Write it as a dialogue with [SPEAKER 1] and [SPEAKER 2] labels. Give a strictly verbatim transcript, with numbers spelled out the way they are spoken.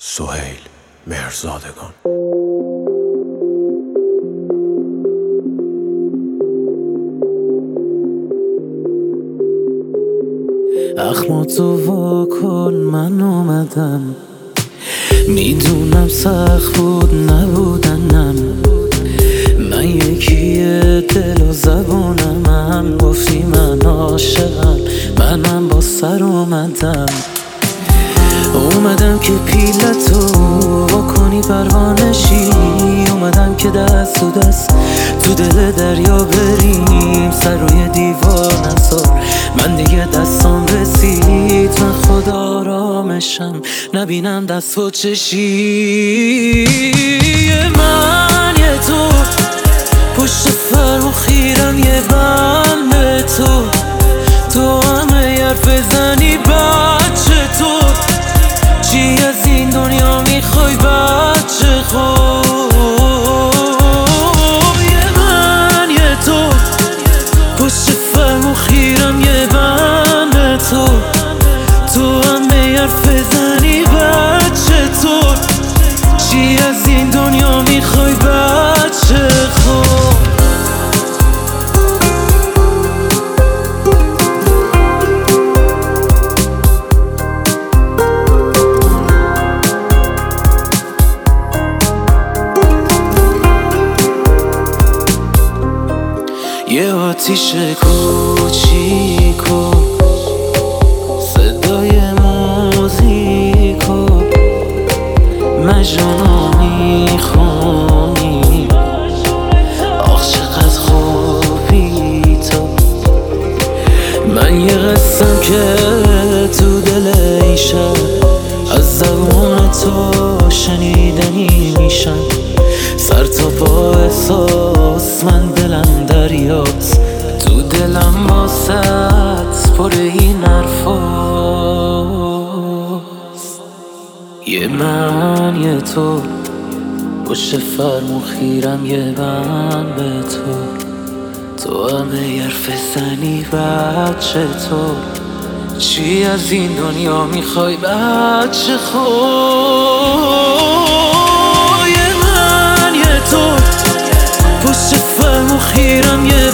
[SPEAKER 1] سهیل مهرزادگان.
[SPEAKER 2] اخماتو واکن من اومدم، میدونم سخت بود نبودنم. من یکیه دل و زبونم، گفتی من عاشقم، منم با سر اومدم. اومدم که پیلتو واکنی پروانشی، اومدم که دست تو دست تو دل دریا بریم. سر روی دیوار نذار، من دیگه دستام رسید. من خدا آرامشم، نبینم دست و چشی. من یه تو پشت فرمو خیرم، یه بند به تو. تو همه حرف زنی بچه تو، چی از این دنیا میخوای بچه خوب؟ یه من یه تو پشت فرمو خیرم، یه بند به تو. تو همه حرف زنی بچه تو، چی از این دنیا میخوای بچه خوب؟ یه آتیش کوچیکو، صدای موزیکو، مجنونو میخونی. آخ چقدر خوبی تو. من یه قصم که تو دل این شب از زبون تو شنیدنی میشم. سر تا پا احساس، من دلم دریاست، تو دلم واسط پر این حرفاست. یه من یه تو پشت فرمو خیرم، یه بند به تو. تو همه حرف زنی بچه تو، چی از این دنیا میخوای بچه خوب؟ تو پشت فرمو خیرم، یه